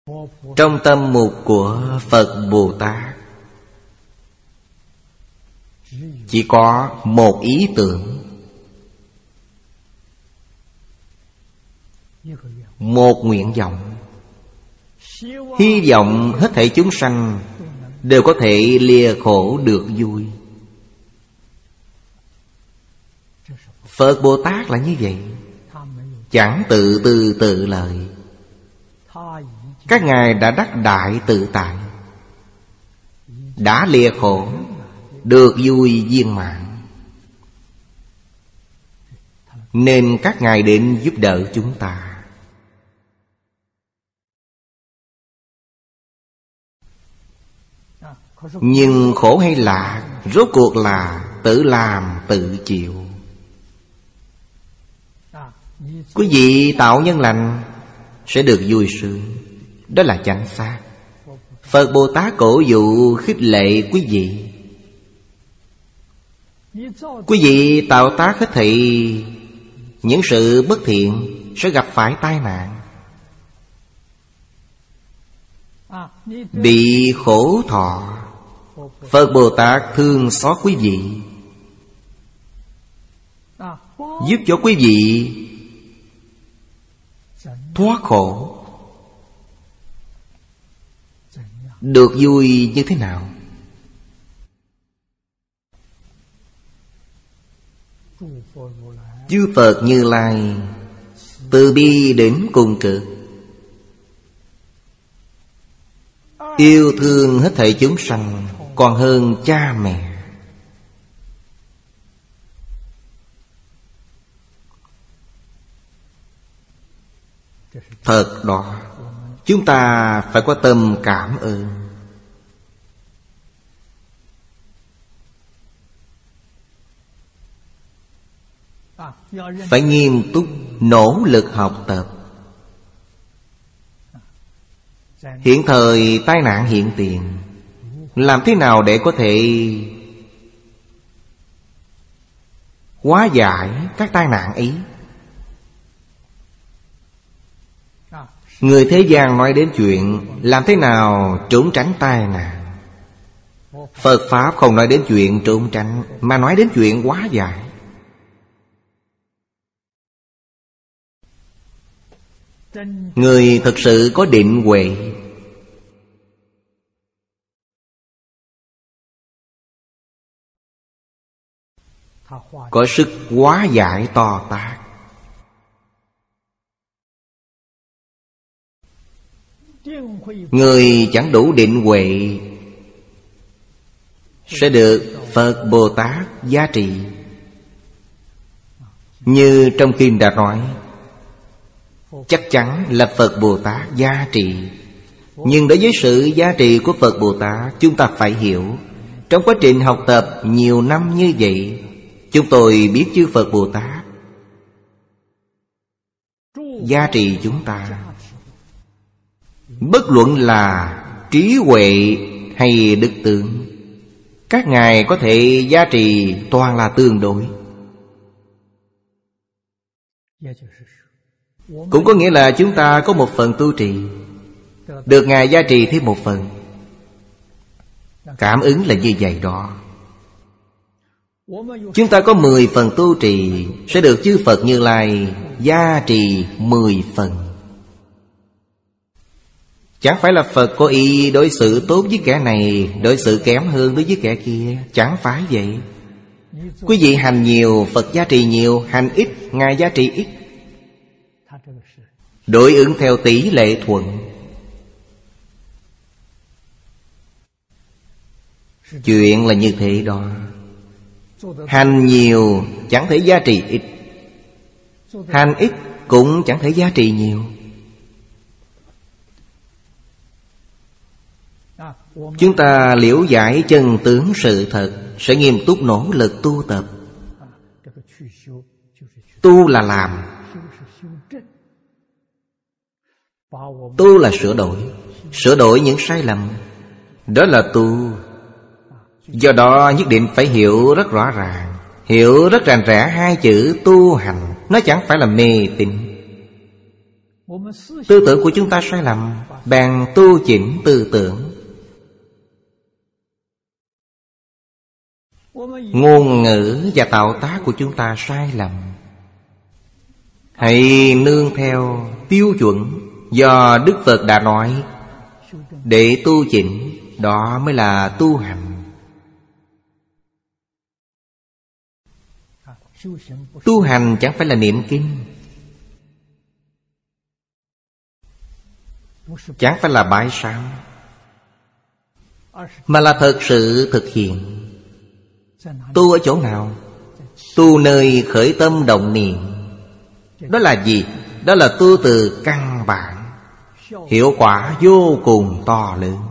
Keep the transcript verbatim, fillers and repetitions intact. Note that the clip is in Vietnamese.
Trong tâm mục của Phật Bồ Tát chỉ có một ý tưởng, một nguyện vọng. Hy vọng hết thảy chúng sanh đều có thể lìa khổ được vui. Phật Bồ Tát là như vậy, chẳng tự tư tự lợi. Các ngài đã đắc đại tự tại, đã lìa khổ, được vui viên mãn, nên các ngài đến giúp đỡ chúng ta. Nhưng khổ hay lạc, rốt cuộc là tự làm tự chịu. Quý vị tạo nhân lành sẽ được vui sướng, đó là chánh xác. Phật Bồ Tát cổ vũ khích lệ quý vị. Quý vị tạo tác hết thảy những sự bất thiện sẽ gặp phải tai nạn, bị khổ thọ. Phật Bồ Tát thương xót quý vị, giúp cho quý vị thoát khổ, được vui như thế nào? Chư Phật Như Lai từ bi đến cùng cực, yêu thương hết thảy chúng sanh còn hơn cha mẹ. Thật đó, chúng ta phải có tâm cảm ơn. Phải nghiêm túc nỗ lực học tập. Hiện thời tai nạn hiện tiền, làm thế nào để có thể hóa giải các tai nạn ấy? Người thế gian nói đến chuyện làm thế nào trốn tránh tai nạn. Phật Pháp không nói đến chuyện trốn tránh, mà nói đến chuyện hóa giải. Người thực sự có định huệ, có sức hóa giải to tát. Người chẳng đủ định huệ sẽ được Phật Bồ Tát gia trì. Như trong kinh đã nói, chắc chắn là Phật Bồ Tát gia trì. Nhưng đối với sự gia trì của Phật Bồ Tát, chúng ta phải hiểu, trong quá trình học tập nhiều năm như vậy, chúng tôi biết chư Phật Bồ Tát gia trì chúng ta. Bất luận là trí huệ hay đức tướng, các ngài có thể gia trì toàn là tương đối. Cũng có nghĩa là chúng ta có một phần tu trì, được ngài gia trì thêm một phần. Cảm ứng là như vậy đó. Chúng ta có mười phần tu trì, sẽ được chư Phật Như Lai gia trì mười phần. Chẳng phải là Phật có ý đối xử tốt với kẻ này, đối xử kém hơn đối với kẻ kia. Chẳng phải vậy. Quý vị hành nhiều, Phật gia trì nhiều. Hành ít, ngài gia trì ít. Đối ứng theo tỷ lệ thuận. Chuyện là như thế đó. Hành nhiều chẳng thể gia trì ít, hành ít cũng chẳng thể gia trì nhiều. Chúng ta liễu giải chân tướng sự thật, sẽ nghiêm túc nỗ lực tu tập. Tu là làm, tu là sửa đổi. Sửa đổi những sai lầm, đó là tu. Do đó nhất định phải hiểu rất rõ ràng, hiểu rất rành rẽ hai chữ tu hành. Nó chẳng phải là mê tín. Tư tưởng của chúng ta sai lầm, bèn tu chỉnh tư tưởng. Ngôn ngữ và tạo tác của chúng ta sai lầm, hãy nương theo tiêu chuẩn do Đức Phật đã nói để tu chỉnh. Đó mới là tu hành. Tu hành chẳng phải là niệm kinh, chẳng phải là bái sám, mà là thật sự thực hiện. Tu ở chỗ nào? Tu nơi khởi tâm động niệm. Đó là gì? Đó là tu từ căn bản. Hiệu quả vô cùng to lớn.